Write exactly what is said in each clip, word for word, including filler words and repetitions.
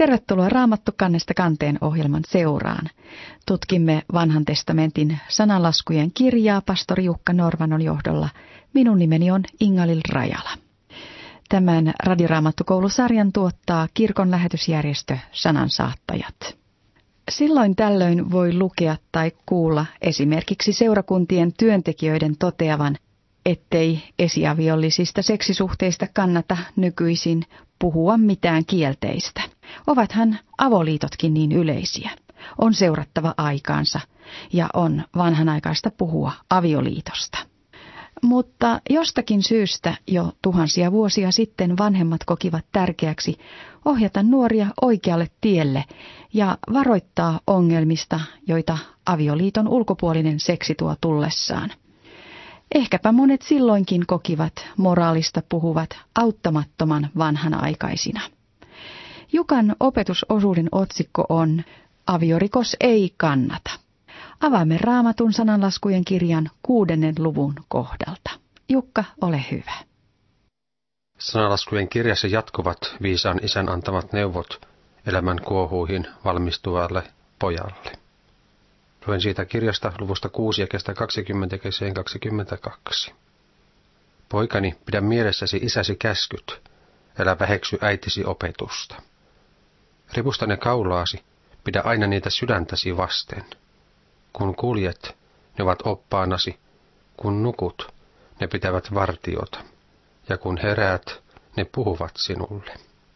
Tervetuloa Raamattu kannesta kanteen ohjelman seuraan. Tutkimme Vanhan testamentin sananlaskujen kirjaa pastori Jukka Norvanon johdolla. Minun nimeni on Inga-Lill Rajala. Tämän Radioraamattukoulusarjan tuottaa kirkon lähetysjärjestö Sanansaattajat. Silloin tällöin voi lukea tai kuulla esimerkiksi seurakuntien työntekijöiden toteavan, ettei esiaviollisista seksisuhteista kannata nykyisin puhua mitään kielteistä. Ovathan avoliitotkin niin yleisiä. On seurattava aikaansa ja on vanhanaikaista puhua avioliitosta. Mutta jostakin syystä jo tuhansia vuosia sitten vanhemmat kokivat tärkeäksi ohjata nuoria oikealle tielle ja varoittaa ongelmista, joita avioliiton ulkopuolinen seksi tuo tullessaan. Ehkäpä monet silloinkin kokivat moraalista puhuvat auttamattoman vanhanaikaisina. Jukan opetusosuuden otsikko on Aviorikos ei kannata. Avaamme Raamatun sananlaskujen kirjan kuudennen luvun kohdalta. Jukka, ole hyvä. Sananlaskujen kirjassa jatkuvat viisaan isän antamat neuvot elämän kuohuihin valmistuvalle pojalle. Luen siitä kirjasta luvusta kuusi ja kestä kaksikymmentä keseen kaksikymmentäkaksi. Poikani, pidä mielessäsi isäsi käskyt, älä väheksy äitisi opetusta. Ripusta ne kaulaasi, pidä aina niitä sydäntäsi vasten. Kun kuljet, ne ovat oppaanasi, kun nukut, ne pitävät vartiota, ja kun heräät, ne puhuvat sinulle.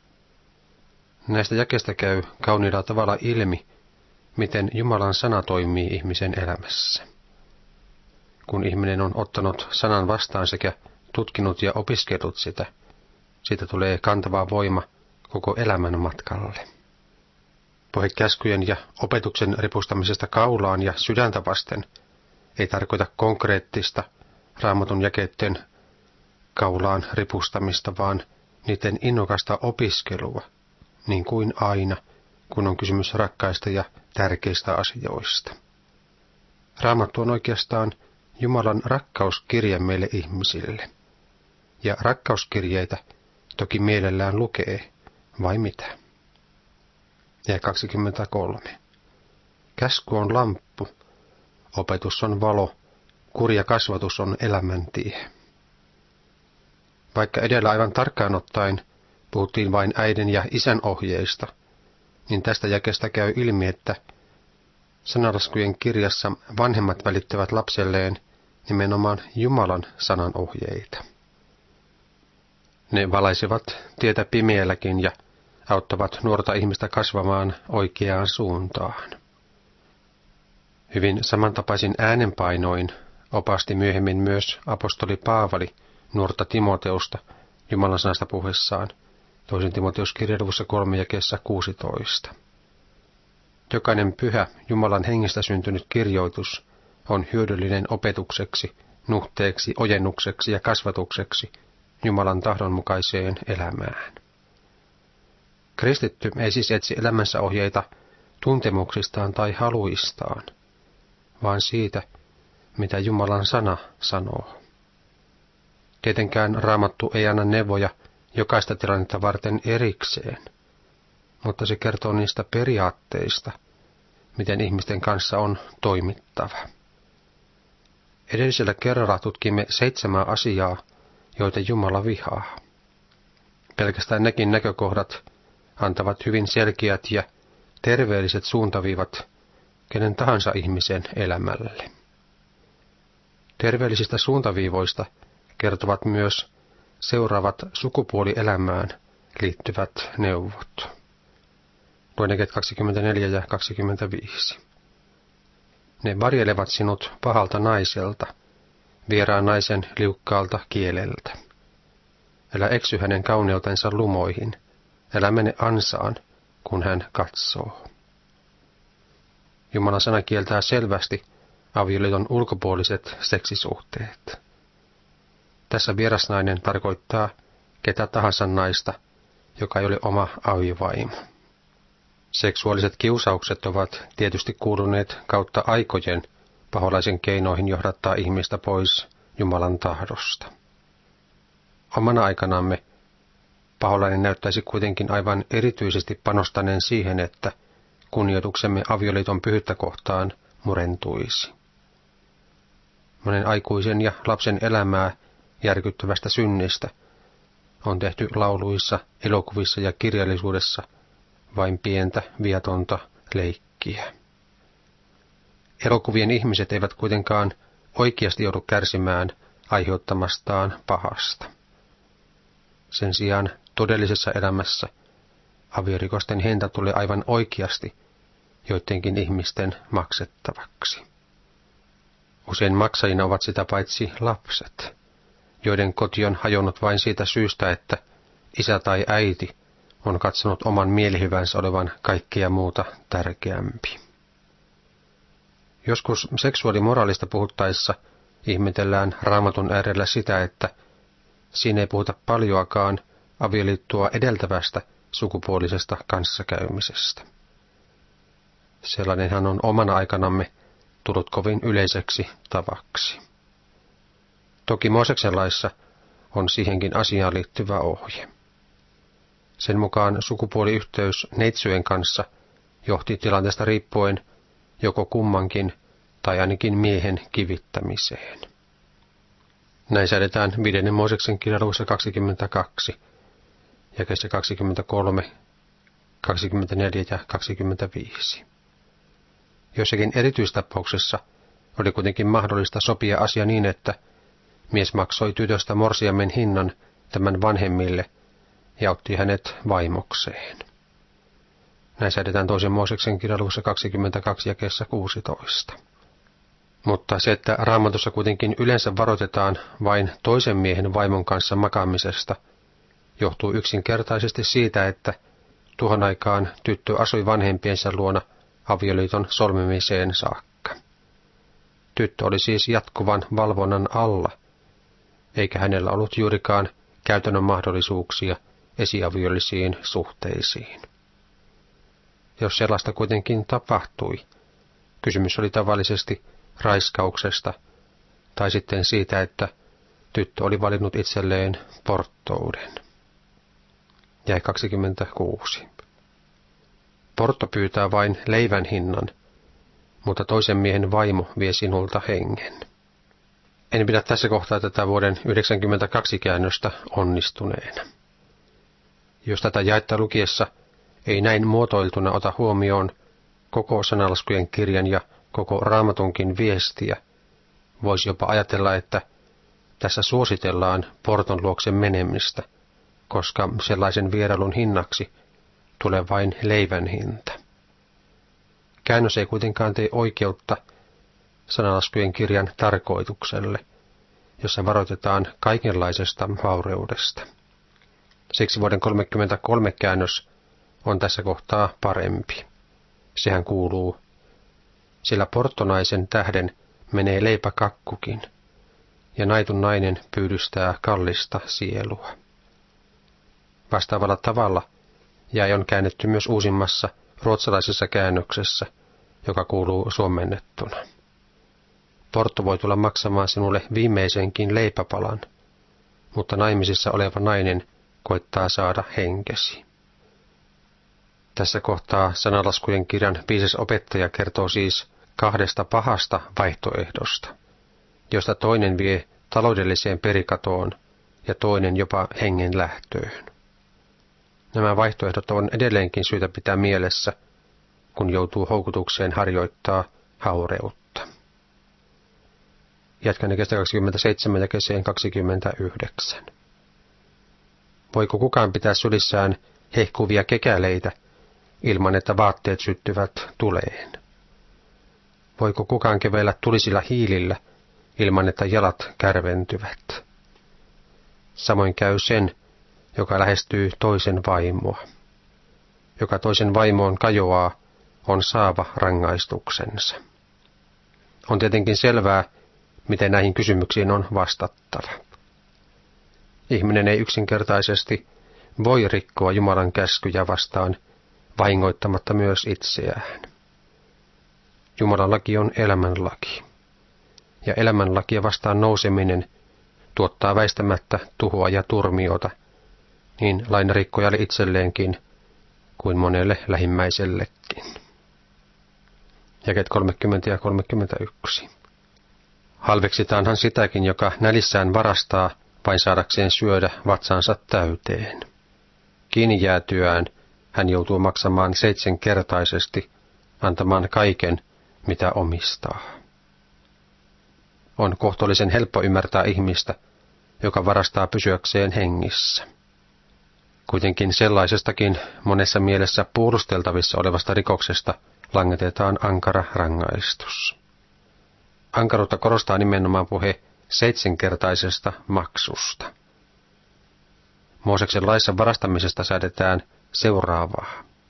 Näistä jakeista käy kauniilla tavalla ilmi, miten Jumalan sana toimii ihmisen elämässä. Kun ihminen on ottanut sanan vastaan sekä tutkinut ja opiskellut sitä, siitä tulee kantava voima koko elämän matkalle. Puhe käskyjen ja opetuksen ripustamisesta kaulaan ja sydäntä vasten ei tarkoita konkreettista Raamatun jakeiden kaulaan ripustamista, vaan niiden innokasta opiskelua, niin kuin aina, kun on kysymys rakkaista ja tärkeistä asioista. Raamattu on oikeastaan Jumalan rakkauskirje meille ihmisille. Ja rakkauskirjeitä toki mielellään lukee, vai mitä? Ja kaksikymmentäkolme. Käsky on lamppu, opetus on valo, kurja kasvatus on elämäntie. Vaikka edellä aivan tarkkaan ottaen puhuttiin vain äidin ja isän ohjeista, niin tästä jakeesta käy ilmi, että sananlaskujen kirjassa vanhemmat välittävät lapselleen nimenomaan Jumalan sanan ohjeita. Ne valaisevat tietä pimeälläkin ja auttavat nuorta ihmistä kasvamaan oikeaan suuntaan. Hyvin samantapaisin äänenpainoin opasti myöhemmin myös apostoli Paavali nuorta Timoteusta Jumalan sanasta puheessaan, toisen Timoteuskirjan luvussa kolme jakeessa kuusitoista. Jokainen pyhä Jumalan hengestä syntynyt kirjoitus on hyödyllinen opetukseksi, nuhteeksi, ojennukseksi ja kasvatukseksi Jumalan tahdonmukaiseen elämään. Kristitty ei siis etsi elämänsä ohjeita tuntemuksistaan tai haluistaan, vaan siitä, mitä Jumalan sana sanoo. Tietenkään Raamattu ei anna neuvoja jokaista tilannetta varten erikseen, mutta se kertoo niistä periaatteista, miten ihmisten kanssa on toimittava. Edellisellä kerralla tutkimme seitsemää asiaa, joita Jumala vihaa. Pelkästään nekin näkökohdat antavat hyvin selkeät ja terveelliset suuntaviivat kenen tahansa ihmisen elämälle. Terveellisistä suuntaviivoista kertovat myös seuraavat sukupuolielämään liittyvät neuvot. Luen jakeet kaksikymmentäneljä ja kaksikymmentäviisi. Ne varjelevat sinut pahalta naiselta, vieraan naisen liukkaalta kieleltä. Älä eksy hänen kauneutensa lumoihin, älä mene ansaan, kun hän katsoo. Jumalan sana kieltää selvästi avioliiton ulkopuoliset seksisuhteet. Tässä vierasnainen tarkoittaa ketä tahansa naista, joka ei ole oma aviovaimo. Seksuaaliset kiusaukset ovat tietysti kuuluneet kautta aikojen paholaisen keinoihin johdattaa ihmistä pois Jumalan tahdosta. Omana aikanamme paholainen näyttäisi kuitenkin aivan erityisesti panostaneen siihen, että kunnioituksemme avioliiton pyhyyttä kohtaan murentuisi. Monen aikuisen ja lapsen elämää järkyttävästä synnistä on tehty lauluissa, elokuvissa ja kirjallisuudessa vain pientä viatonta leikkiä. Elokuvien ihmiset eivät kuitenkaan oikeasti joudu kärsimään aiheuttamastaan pahasta. Sen sijaan todellisessa elämässä aviorikosten hinta tulee aivan oikeasti joidenkin ihmisten maksettavaksi. Usein maksajina ovat sitä paitsi lapset, joiden koti on hajonnut vain siitä syystä, että isä tai äiti on katsonut oman mielihyvänsä olevan kaikkea muuta tärkeämpi. Joskus seksuaalimoraalista puhuttaessa ihmetellään Raamatun äärellä sitä, että siinä ei puhuta paljoakaan avioliittoa edeltävästä sukupuolisesta kanssakäymisestä. Sellainenhan on omana aikanamme tullut kovin yleiseksi tavaksi. Toki Mooseksen laissa on siihenkin asiaan liittyvä ohje. Sen mukaan sukupuoliyhteys neitsyjen kanssa johti tilanteesta riippuen joko kummankin tai ainakin miehen kivittämiseen. Näin säädetään viidennen Mooseksen kirjan luvussa kaksikymmentäkaksi, jakeissa kaksikymmentäkolme, kaksikymmentäneljä ja kaksikymmentäviisi. Jossakin erityistapauksessa oli kuitenkin mahdollista sopia asia niin, että mies maksoi tytöstä morsiamen hinnan tämän vanhemmille ja otti hänet vaimokseen. Näin säädetään toisen Mooseksen kirjan luvussa kaksikymmentäkaksi jakeessa kuusitoista. Mutta se, että Raamatussa kuitenkin yleensä varoitetaan vain toisen miehen vaimon kanssa makaamisesta, johtuu yksinkertaisesti siitä, että tuohon aikaan tyttö asui vanhempiensa luona avioliiton solmimiseen saakka. Tyttö oli siis jatkuvan valvonnan alla, eikä hänellä ollut juurikaan käytännön mahdollisuuksia esiaviollisiin suhteisiin. Jos sellaista kuitenkin tapahtui, kysymys oli tavallisesti raiskauksesta tai sitten siitä, että tyttö oli valinnut itselleen porttouden. Jäi kaksikymmentäkuusi. Portto pyytää vain leivän hinnan, mutta toisen miehen vaimo vie sinulta hengen. En pidä tässä kohtaa tätä vuoden yhdeksänkymmentäkaksi käännöstä onnistuneena. Jos tätä jaetta lukiessa ei näin muotoiltuna ota huomioon koko sanalaskujen kirjan ja koko Raamatunkin viestiä, voisi jopa ajatella, että tässä suositellaan porton luokse menemistä, koska sellaisen vierailun hinnaksi tulee vain leivän hinta. Käännös ei kuitenkaan tee oikeutta sanalaskujen kirjan tarkoitukselle, jossa varoitetaan kaikenlaisesta vaureudesta. Siksi vuoden kolmekymmentäkolme käännös on tässä kohtaa parempi. Sehän kuuluu, sillä porttonaisen tähden menee leipäkakkukin, ja naitun nainen pyydystää kallista sielua. Vastaavalla tavalla jäi on käännetty myös uusimmassa ruotsalaisessa käännöksessä, joka kuuluu suomennettuna. Portto voi tulla maksamaan sinulle viimeisenkin leipäpalan, mutta naimisissa oleva nainen koittaa saada henkesi. Tässä kohtaa sanalaskujen kirjan viisas opettaja kertoo siis kahdesta pahasta vaihtoehdosta, josta toinen vie taloudelliseen perikatoon ja toinen jopa hengen lähtöön. Nämä vaihtoehdot on edelleenkin syytä pitää mielessä, kun joutuu houkutukseen harjoittaa haureutta. Jatkan jakeesta kaksikymmentäseitsemän jakeeseen kaksikymmentäyhdeksän. Voiko kukaan pitää sylissään hehkuvia kekäleitä ilman, että vaatteet syttyvät tuleen? Voiko kukaan kävellä tulisilla hiilillä ilman, että jalat kärventyvät? Samoin käy sen, joka lähestyy toisen vaimoa. Joka toisen vaimoon kajoaa, on saava rangaistuksensa. On tietenkin selvää, miten näihin kysymyksiin on vastattava. Ihminen ei yksinkertaisesti voi rikkoa Jumalan käskyjä vastaan vahingoittamatta myös itseään. Jumalan laki on elämänlaki, ja elämänlakia vastaan nouseminen tuottaa väistämättä tuhoa ja turmiota, niin lainarikkojalle itselleenkin kuin monelle lähimmäisellekin. Jakeet kolmekymmentä ja kolmekymmentäyksi. Halveksitaanhan sitäkin, joka nälissään varastaa vain saadakseen syödä vatsansa täyteen. Kiinni jäätyään hän joutuu maksamaan seitsemänkertaisesti, antamaan kaiken, mitä omistaa. On kohtuullisen helppo ymmärtää ihmistä, joka varastaa pysyäkseen hengissä. Kuitenkin sellaisestakin monessa mielessä puolusteltavissa olevasta rikoksesta langetetaan ankara rangaistus. Ankaruutta korostaa nimenomaan puhe seitsemänkertaisesta maksusta. Mooseksen laissa varastamisesta säädetään seuraavaa.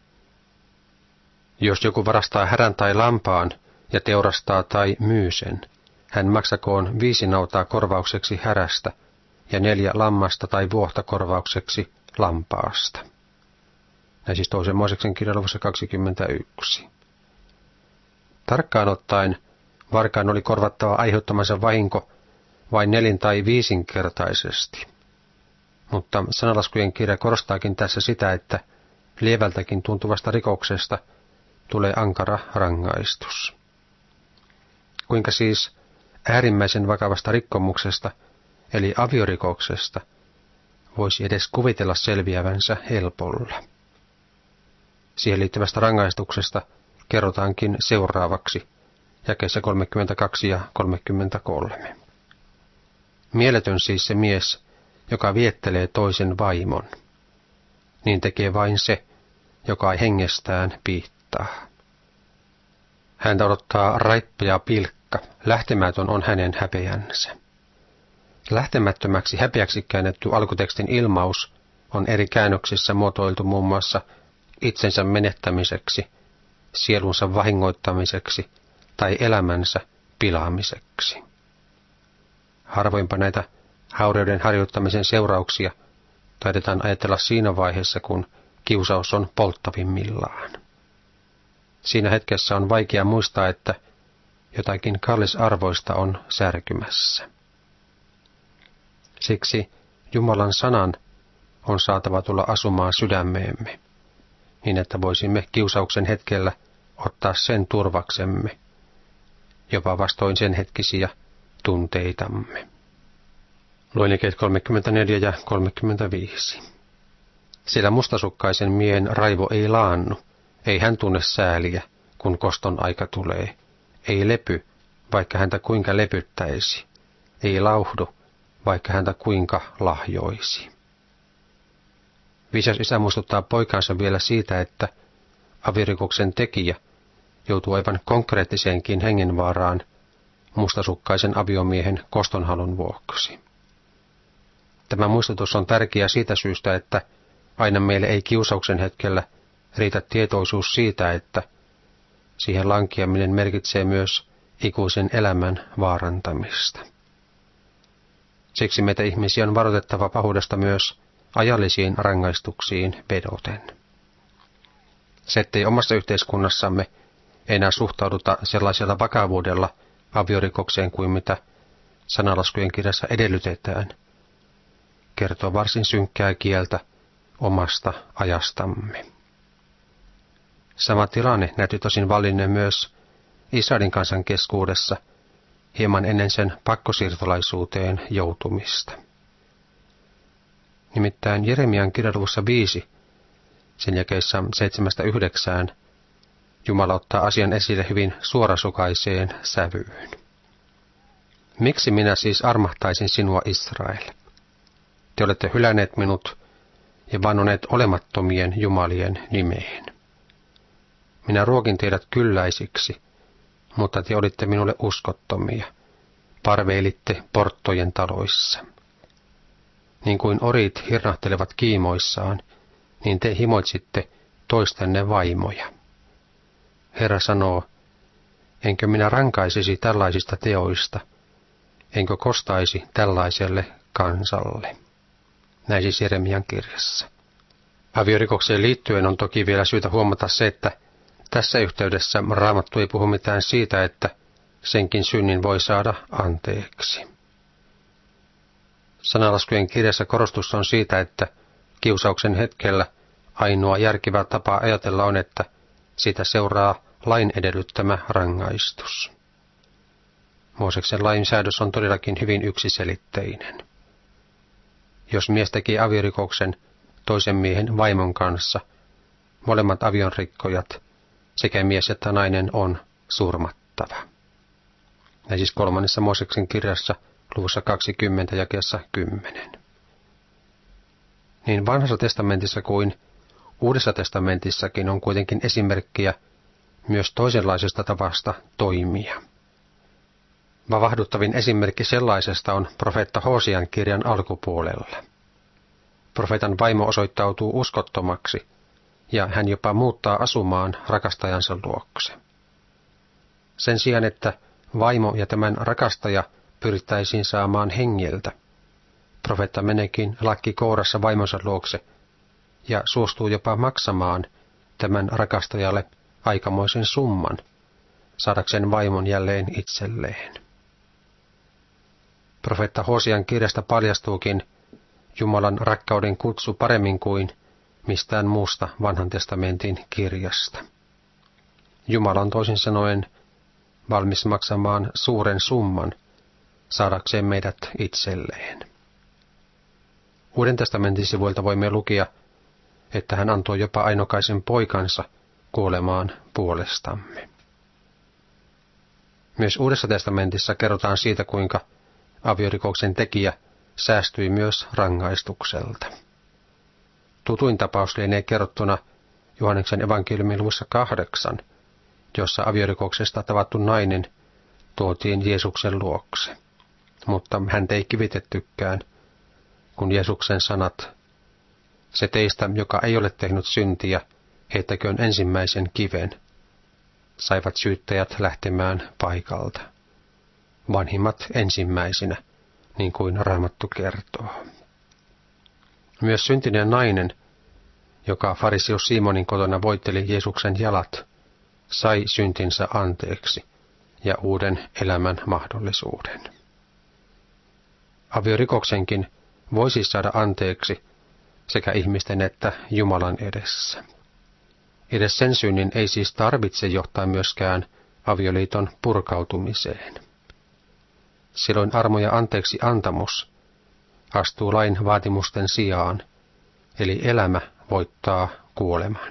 Jos joku varastaa härän tai lampaan ja teurastaa tai myy sen, hän maksakoon viisi nautaa korvaukseksi härästä ja neljä lammasta tai vuohta korvaukseksi lampaasta. Näin siis toisen Mooseksen kirjan luvussa kaksikymmentäyksi. Tarkkaan ottaen varkaan oli korvattava aiheuttamansa vahinko vain nelin- tai viisinkertaisesti. Mutta Sanalaskujen kirja korostaakin tässä sitä, että lievältäkin tuntuvasta rikoksesta tulee ankara rangaistus. Kuinka siis äärimmäisen vakavasta rikkomuksesta, eli aviorikoksesta, voisi edes kuvitella selviävänsä helpolla? Siihen liittyvästä rangaistuksesta kerrotaankin seuraavaksi, jakeissa kolmekymmentäkaksi ja kolmekymmentäkolme. Mieletön siis se mies, joka viettelee toisen vaimon. Niin tekee vain se, joka ei hengestään piittaa. Häntä odottaa raippa ja pilkka, lähtemätön on hänen häpeänsä. Lähtemättömäksi häpeäksi käännetty alkutekstin ilmaus on eri käännöksissä muotoiltu muun muassa itsensä menettämiseksi, sielunsa vahingoittamiseksi tai elämänsä pilaamiseksi. Harvoinpa näitä haureuden harjoittamisen seurauksia taidetaan ajatella siinä vaiheessa, kun kiusaus on polttavimmillaan. Siinä hetkessä on vaikea muistaa, että jotakin kallisarvoista on särkymässä. Siksi Jumalan sanan on saatava tulla asumaan sydämeemme, niin että voisimme kiusauksen hetkellä ottaa sen turvaksemme, jopa vastoin sen hetkisiä tunteitamme. Luen jakeet kolmekymmentäneljä ja kolmekymmentäviisi. Sillä mustasukkaisen miehen raivo ei laannu, ei hän tunne sääliä, kun koston aika tulee. Ei lepy, vaikka häntä kuinka lepyttäisi. Ei lauhdu, vaikka häntä kuinka lahjoisi. Viisas isä muistuttaa poikaansa vielä siitä, että avirikoksen tekijä joutuu aivan konkreettiseenkin hengenvaaraan mustasukkaisen aviomiehen kostonhalun vuoksi. Tämä muistutus on tärkeä siitä syystä, että aina meille ei kiusauksen hetkellä riitä tietoisuus siitä, että siihen lankeaminen merkitsee myös ikuisen elämän vaarantamista. Siksi meitä ihmisiä on varoitettava pahuudesta myös ajallisiin rangaistuksiin vedoten. Se, ettei omassa yhteiskunnassamme enää suhtauduta sellaisella vakavuudella aviorikokseen kuin mitä Sanalaskujen kirjassa edellytetään, kertoo varsin synkkää kieltä omasta ajastamme. Sama tilanne näytti tosin vallinneen myös Israelin kansan keskuudessa hieman ennen sen pakkosiirtolaisuuteen joutumista. Nimittäin Jeremian kirjaluvussa viisi, sen jakeissa seitsemästä yhdeksään, Jumala ottaa asian esille hyvin suorasukaiseen sävyyn. Miksi minä siis armahtaisin sinua, Israel? Te olette hylänneet minut ja vannoneet olemattomien jumalien nimeen. Minä ruokin teidät kylläisiksi, mutta te olitte minulle uskottomia. Parveilitte porttojen taloissa. Niin kuin orit hirnahtelevat kiimoissaan, niin te himoitsitte toistenne vaimoja. Herra sanoo, enkö minä rankaisisi tällaisista teoista, enkö kostaisi tällaiselle kansalle. Näin siis Jeremian kirjassa. Aviorikokseen liittyen on toki vielä syytä huomata se, että tässä yhteydessä Raamattu ei puhu mitään siitä, että senkin synnin voi saada anteeksi. Sanalaskujen kirjassa korostus on siitä, että Kiusauksen hetkellä ainoa järkevä tapa ajatella on, että siitä seuraa lain edellyttämä rangaistus. Mooseksen lainsäädös on todellakin hyvin yksiselitteinen. Jos mies teki aviorikoksen toisen miehen vaimon kanssa, molemmat avionrikkojat, sekä mies että nainen, on surmattava. Ja siis kolmannessa Mooseksen kirjassa luvussa kaksikymmentä jakeessa kymmenen. Niin vanhassa testamentissa kuin Uudessa testamentissakin on kuitenkin esimerkkiä myös toisenlaisesta tavasta toimia. Vavahduttavin esimerkki sellaisesta on profeetta Hosean kirjan alkupuolella. Profeetan vaimo osoittautuu uskottomaksi, ja hän jopa muuttaa asumaan rakastajansa luokse. Sen sijaan, että vaimo ja tämän rakastaja pyrittäisiin saamaan hengiltä, profeetta meneekin lakki kourassa vaimonsa luokse ja suostuu jopa maksamaan tämän rakastajalle aikamoisen summan, saadakseen vaimon jälleen itselleen. Profeetta Hosean kirjasta paljastuukin Jumalan rakkauden kutsu paremmin kuin mistään muusta vanhan testamentin kirjasta. Jumala on toisin sanoen valmis maksamaan suuren summan saadakseen meidät itselleen. Uuden testamentin sivuilta voimme lukea, että hän antoi jopa ainokaisen poikansa kuolemaan puolestamme. Myös Uudessa testamentissa kerrotaan siitä, kuinka aviorikoksen tekijä säästyi myös rangaistukselta. Tutuin tapaus lienee kerrottuna Johanneksen evankeliumin luvussa kahdeksan, jossa aviorikoksesta tavattu nainen tuotiin Jeesuksen luokse. Mutta häntä ei kivitettykään, kun Jeesuksen sanat, se teistä, joka ei ole tehnyt syntiä, heittäköön ensimmäisen kiven, saivat syyttäjät lähtemään paikalta. Vanhimmat ensimmäisinä, niin kuin Raamattu kertoo. Myös syntinen nainen, joka fariseus Simonin kotona voitteli Jeesuksen jalat, sai syntinsä anteeksi ja uuden elämän mahdollisuuden. Aviorikoksenkin voi siis saada anteeksi sekä ihmisten että Jumalan edessä. Edes sen synnin ei siis tarvitse johtaa myöskään avioliiton purkautumiseen. Silloin armo ja anteeksi antamus astuu lain vaatimusten sijaan, eli elämä voittaa kuoleman.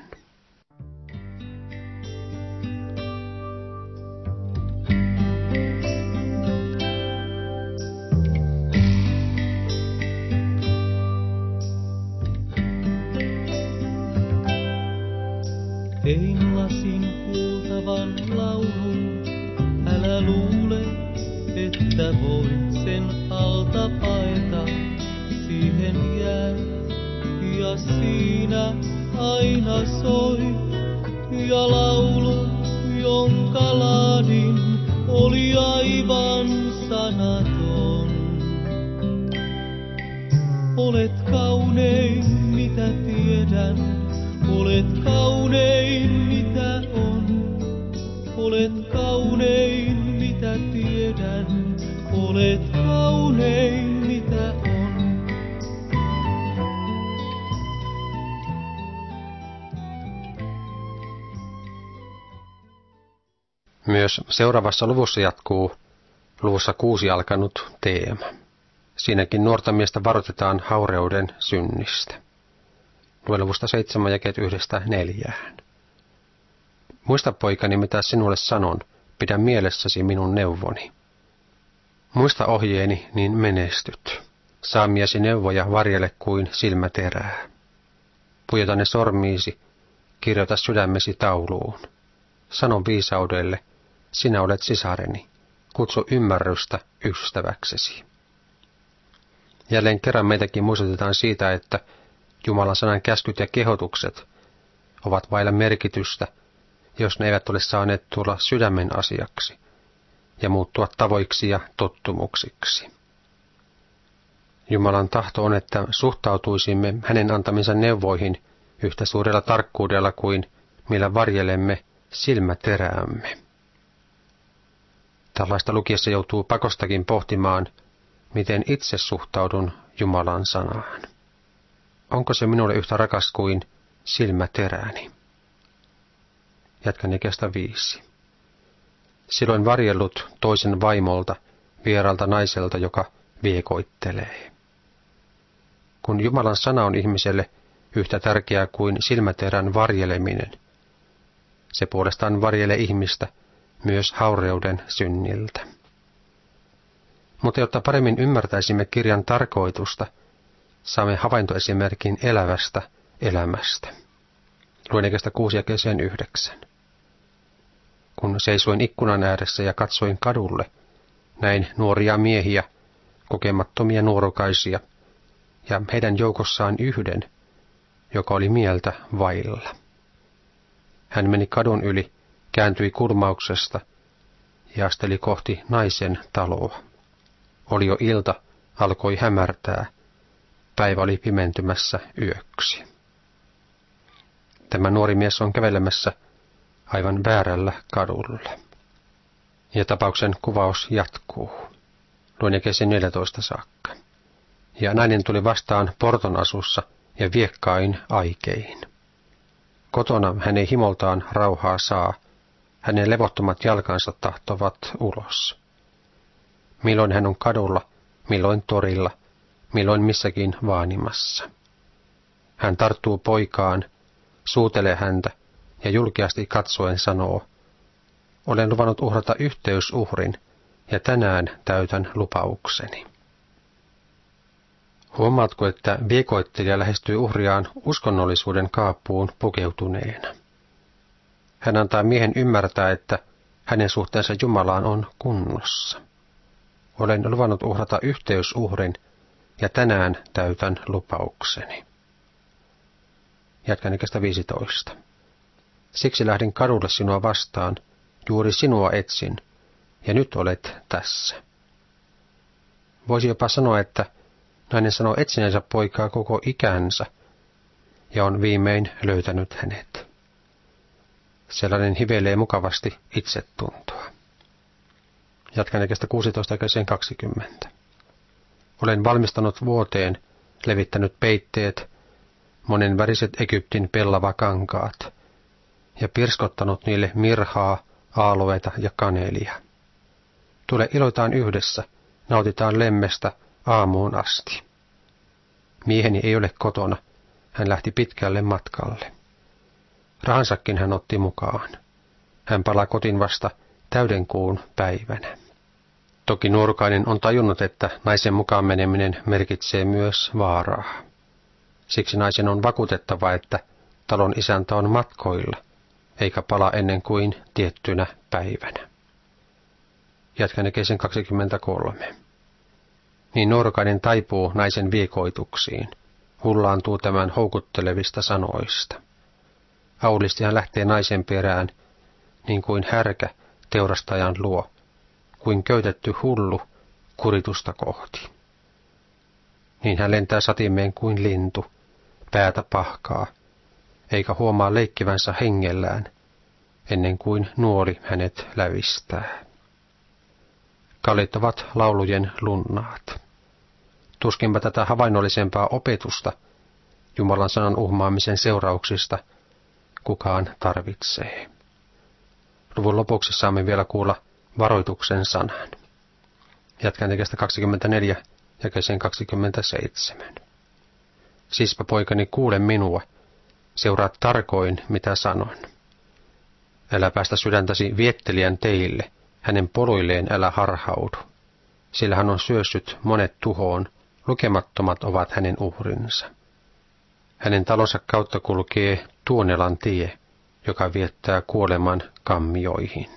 Tein lasin kuultavan laulun, älä luule, että voit sen alta paeta. Siihen jää ja siinä aina soi, ja laulu, jonka laadin, oli aivan sanaton. Olet kaunein, mitä tiedän. Olet kaunein, mitä on. Olet kaunein, mitä tiedän. Olet kaunein, mitä on. Myös seuraavassa luvussa jatkuu luvussa kuusi alkanut teema. Siinäkin nuorta miestä varoitetaan haureuden synnistä. Lue luvusta seitsemän jakeet yhdestä neljään. Muista, poikani, mitä sinulle sanon, pidä mielessäsi minun neuvoni. Muista ohjeeni, niin menestyt. Saamiesi neuvoja varjele kuin silmäterää. Pujota ne sormiisi, kirjoita sydämesi tauluun. Sano viisaudelle, sinä olet sisareni, kutsu ymmärrystä ystäväksesi. Jälleen kerran meitäkin muistutetaan siitä, että Jumalan sanan käskyt ja kehotukset ovat vailla merkitystä, jos ne eivät ole saaneet tulla sydämen asiaksi ja muuttua tavoiksi ja tottumuksiksi. Jumalan tahto on, että suhtautuisimme hänen antaminsa neuvoihin yhtä suurella tarkkuudella kuin millä varjelemme silmäteräämme. Tällaista lukiessa joutuu pakostakin pohtimaan, miten itse suhtaudun Jumalan sanaan. onko se minulle yhtä rakas kuin silmäteräni? Jatkan jakeesta viisi. Silloin varjellut toisen vaimolta, vieralta naiselta, joka viekoittelee. Kun Jumalan sana on ihmiselle yhtä tärkeää kuin silmäterän varjeleminen, se puolestaan varjelee ihmistä myös haureuden synniltä. Mutta jotta paremmin ymmärtäisimme kirjan tarkoitusta, saamme havaintoesimerkin elävästä elämästä. Luen jakeesta kuusi jakeeseen yhdeksän. Kun seisoin ikkunan ääressä ja katsoin kadulle, näin nuoria miehiä, kokemattomia nuorukaisia, ja heidän joukossaan yhden, joka oli mieltä vailla. Hän meni kadun yli, kääntyi kulmauksesta ja asteli kohti naisen taloa. Oli jo ilta, alkoi hämärtää. Päivä oli pimentymässä yöksi. Tämä nuori mies on kävelemässä aivan väärällä kadulla. Ja tapauksen kuvaus jatkuu. Luen jakeeseen neljätoista saakka. Ja nainen tuli vastaan porton asussa ja viekkain aikein. Kotona hän ei himoltaan rauhaa saa, hänen levottomat jalkansa tahtovat ulos. Milloin hän on kadulla, milloin torilla, milloin missäkin vaanimassa. Hän tarttuu poikaan, suutelee häntä ja julkeasti katsoen sanoo, olen luvannut uhrata yhteysuhrin ja tänään täytän lupaukseni. Huomaatko, että viekoittelija lähestyy uhriaan uskonnollisuuden kaappuun pukeutuneena? Hän antaa miehen ymmärtää, että hänen suhteensa Jumalaan on kunnossa. Olen luvannut uhrata yhteysuhrin ja tänään täytän lupaukseni. Jatkan jakeesta viisitoista. Siksi lähdin kadulle sinua vastaan, juuri sinua etsin, ja nyt olet tässä. Voisi jopa sanoa, että nainen sanoo etsineensä poikaa koko ikänsä, ja on viimein löytänyt hänet. Sellainen hivelee mukavasti itsetuntoa. Jatkan jakeesta kuusitoista jakeeseen kaksikymmentä. Olen valmistanut vuoteen, levittänyt peitteet, monenväriset Egyptin pellavakankaat, ja pirskottanut niille mirhaa, aaloeita ja kanelia. Tule iloitaan yhdessä, nautitaan lemmestä aamuun asti. Mieheni ei ole kotona, hän lähti pitkälle matkalle. Rahansakin hän otti mukaan. Hän palaa kotiin vasta täyden kuun päivänä. Toki nuorukainen on tajunnut, että naisen mukaan meneminen merkitsee myös vaaraa. Siksi naisen on vakuutettava, että talon isäntä on matkoilla, eikä palaa ennen kuin tiettynä päivänä. Jatkan jakeeseen kaksikymmentäkolme. Niin nuorukainen taipuu naisen viekoituksiin, hullaantuu tämän houkuttelevista sanoista. Aulisti hän lähtee naisen perään, niin kuin härkä teurastajan luo, kuin köytetty hullu kuritusta kohti. Niin hän lentää satimeen kuin lintu, päätä pahkaa, eikä huomaa leikkivänsä hengellään, ennen kuin nuoli hänet lävistää. Kallit ovat laulujen lunnaat. Tuskinpä tätä havainnollisempaa opetusta Jumalan sanan uhmaamisen seurauksista kukaan tarvitsee. Luvun lopuksi saamme vielä kuulla varoituksen sanan. Jatkan jakeesta kaksikymmentäneljä jakeeseen kaksikymmentäseitsemän. Siispä poikani, kuule minua, seuraa tarkoin, mitä sanon. Älä päästä sydäntäsi viettelijän teille, hänen poluilleen älä harhaudu, sillä hän on syössyt monet tuhoon, lukemattomat ovat hänen uhrinsa. Hänen talonsa kautta kulkee Tuonelan tie, joka viettää kuoleman kammioihin.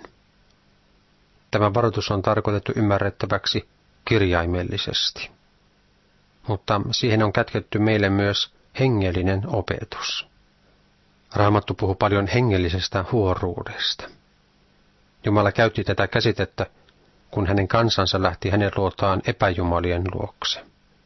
Tämä varoitus on tarkoitettu ymmärrettäväksi kirjaimellisesti, mutta siihen on kätketty meille myös hengellinen opetus. Raamattu puhuu paljon hengellisestä huoruudesta. Jumala käytti tätä käsitettä, kun hänen kansansa lähti hänen luotaan epäjumalien luokse.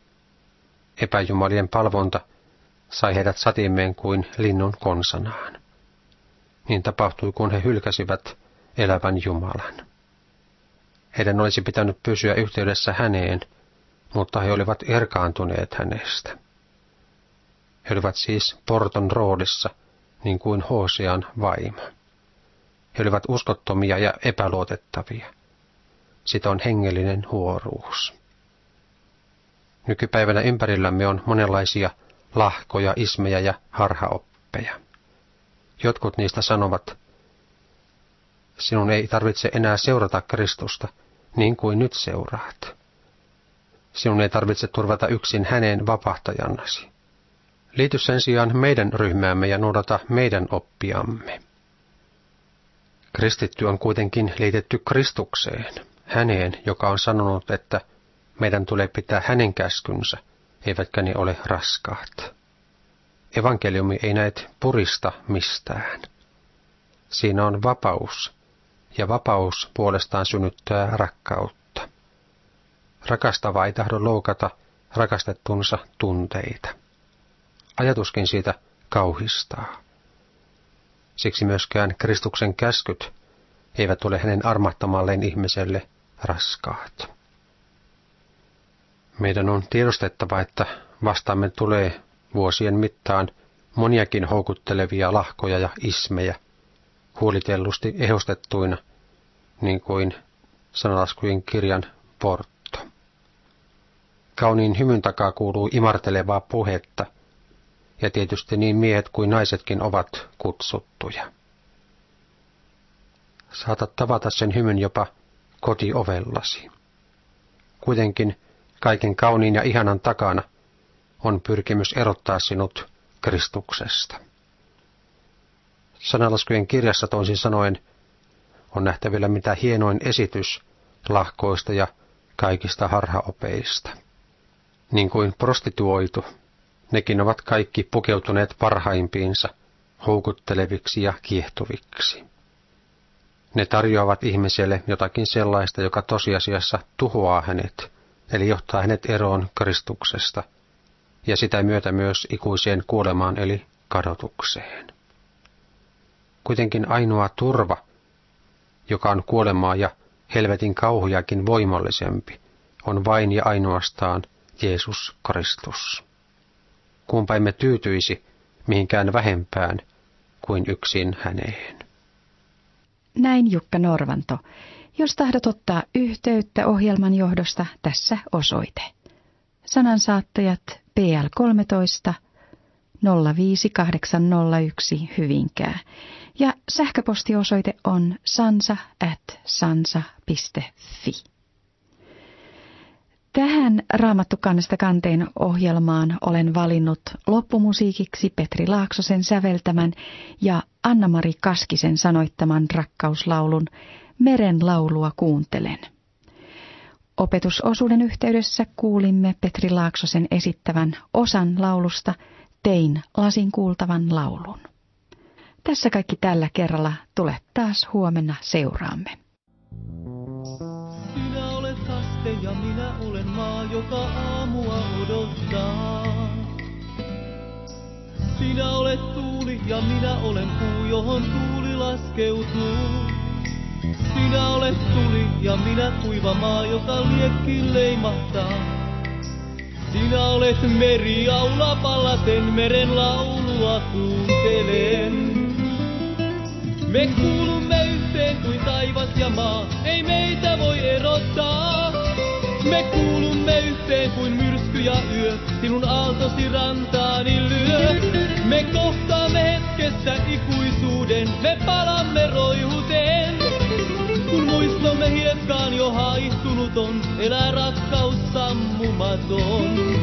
Epäjumalien palvonta sai heidät satimeen kuin linnun konsanaan. Niin tapahtui, kun he hylkäsivät elävän Jumalan. Heidän olisi pitänyt pysyä yhteydessä häneen, mutta he olivat erkaantuneet hänestä. He olivat siis porton roolissa, niin kuin Hosean vaimo. He olivat uskottomia ja epäluotettavia. Sitä on hengellinen huoruus. Nykypäivänä ympärillämme on monenlaisia lahkoja, ismejä ja harhaoppeja. Jotkut niistä sanovat, sinun ei tarvitse enää seurata Kristusta niin kuin nyt seuraat. Sinun ei tarvitse turvata yksin häneen vapahtajannasi. Liity sen sijaan meidän ryhmäämme ja noudata meidän oppiamme. Kristitty on kuitenkin liitetty Kristukseen, häneen, joka on sanonut, että meidän tulee pitää hänen käskynsä, eivätkä ne ole raskaat. Evankeliumi ei näet purista mistään. Siinä on vapaus, ja vapaus puolestaan synnyttää rakkautta. Rakastava ei tahdo loukata rakastettunsa tunteita. Ajatuskin siitä kauhistaa. Siksi myöskään Kristuksen käskyt eivät ole hänen armahtamalleen ihmiselle raskaat. Meidän on tiedostettava, että vastaamme tulee vuosien mittaan moniakin houkuttelevia lahkoja ja ismejä, huolitellusti ehostettuina, niin kuin Sanalaskujen kirjan portto. Kauniin hymyn takaa kuuluu imartelevaa puhetta, ja tietysti niin miehet kuin naisetkin ovat kutsuttuja. Saatat tavata sen hymyn jopa kotiovellasi. Kuitenkin kaiken kauniin ja ihanan takana on pyrkimys erottaa sinut Kristuksesta. Sanalaskujen kirjassa toisin sanoen on nähtävillä mitä hienoin esitys lahkoista ja kaikista harhaopeista. Niin kuin prostituoitu, nekin ovat kaikki pukeutuneet parhaimpiinsa, houkutteleviksi ja kiehtuviksi. Ne tarjoavat ihmiselle jotakin sellaista, joka tosiasiassa tuhoaa hänet, eli johtaa hänet eroon Kristuksesta, ja sitä myötä myös ikuiseen kuolemaan eli kadotukseen. Kuitenkin ainoa turva, joka on kuolemaa ja helvetin kauhujakin voimallisempi, on vain ja ainoastaan Jeesus Kristus. Kumpa emme tyytyisi mihinkään vähempään kuin yksin häneen. Näin Jukka Norvanto. Jos tahdot ottaa yhteyttä ohjelman johdosta, tässä osoite. Sanansaattajat P L kolmetoista nolla viisi kahdeksan nolla yksi Hyvinkää ja sähköpostiosoite on sansa at sansa piste fi. Tähän Raamattu kannesta kanteen ohjelmaan olen valinnut loppumusiikiksi Petri Laaksosen säveltämän ja Anna-Mari Kaskisen sanoittaman rakkauslaulun Meren laulua kuuntelen. Opetusosuuden yhteydessä kuulimme Petri Laaksosen esittävän osan laulusta Tein lasin kuultavan laulun. Tässä kaikki tällä kerralla. Tule taas huomenna seuraamme. Sinä olet kaste ja minä olen maa, joka aamua odottaa. Sinä olet tuuli ja minä olen puu, johon tuuli laskeutuu. Sinä olet tuli ja minä kuiva maa, joka liekkiin leimahtaa. Sinä olet meri, aula pallaten meren laulua kuuntelen. Me kuulumme yhteen kuin taivas ja maa, ei meitä voi erottaa. Me kuulumme yhteen kuin myrsky ja yö, sinun aaltosi rantaani lyö. Me kohtaamme hetkessä ikuisuuden, me palamme roihuteen. Kun muistomme hiekkaan jo haihtunut on, elää rakkaus sammumaton.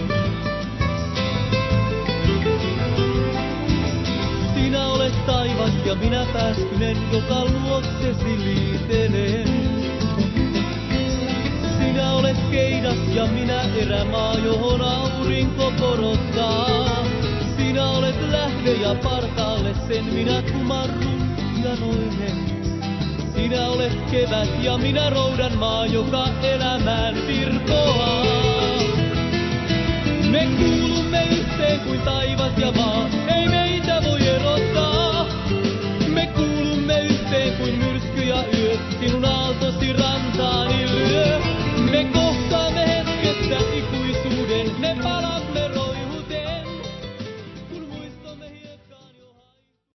Sinä olet taivas ja minä pääskynen, joka luoksesi liitelen. Sinä olet keidas ja minä erämaa, johon aurinko porottaa. Sinä olet lähde ja partaalle sen minä kumarrun ja noihen. Sinä olet kevät ja minä roudan maa, joka elämään virkoaa. Me kuulumme yhteen kuin taivas ja maa,